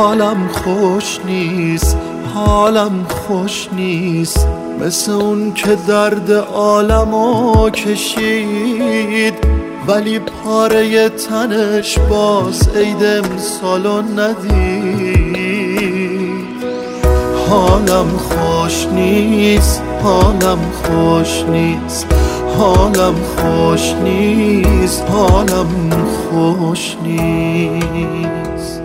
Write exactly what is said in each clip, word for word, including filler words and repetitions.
حالم خوش نیست، حالم خوش نیست، مثل اون که درد عالمو کشید ولی پاره تنش باز عید امسالو ندید. حالم خوش نیست، حالم خوش نیست، حالم خوش نیست، حالم خوش نیست،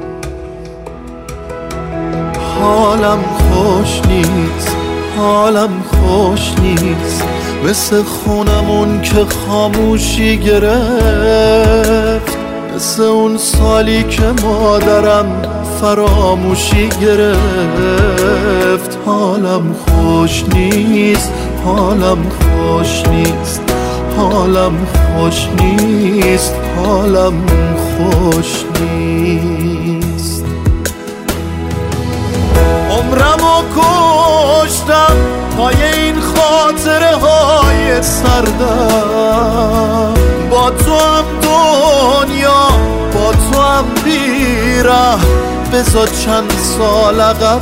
حالم خوش نیست، حالم خوش نیست، مثل خونمون که خاموشی گرفت، مثل اون سالی که مادرم فراموشی گرفت. حالم خوش نیست، حالم خوش نیست، حالم خوش نیست، حالم خوش نیست. عمرمو کشتم پای این خاطره های سردم، با تو هم دنیا با تو هم بیره، بذار چند سال عقب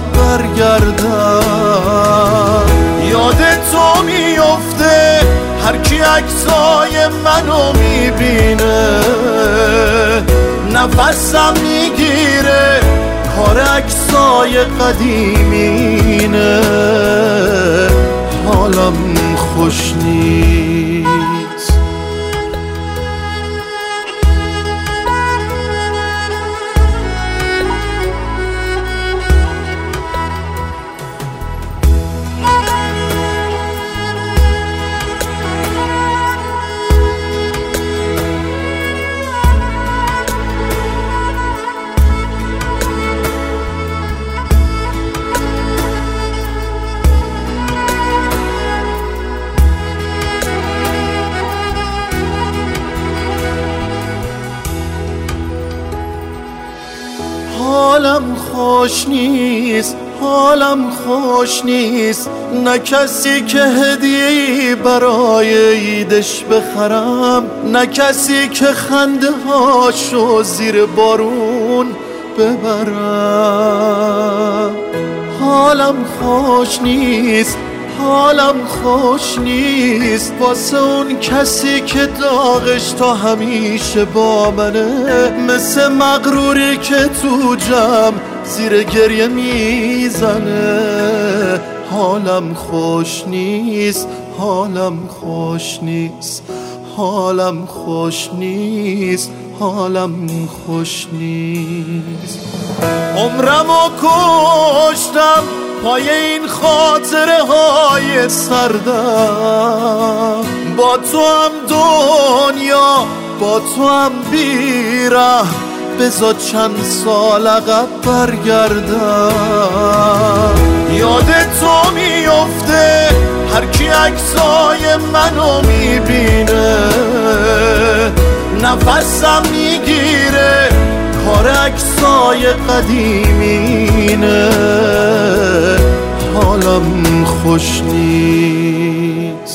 برگردم. یاد تو میفته هر کی عکسای منو میبینه، نفسم میگیره کار عکسای قدیمینه. حالم خوش نیست. حالم خوش نیست، حالم خوش نیست، نه کسی که هدیه‌ای برای عیدش بخرم، نه کسی که خنده هاشو زیر بارون ببرم. حالم خوش نیست، حالم خوش نیست، واسه اون کسی که داغش تا همیشه با منه، مثل مغروری که تو جمع زیر گریه میزنه. حالم خوش نیست، حالم خوش نیست، حالم خوش نیست، حالم خوش نیست. عمرمو کشتم پای این خاطره های سردم، با تو هم دنیا با تو هم بیره، بذار چند سال عقب برگردم. یاد تو میفته هر کی عکسای منو میبینه، نفسم میگیره کار عکسای قدیمینه. حالم خوش نیست.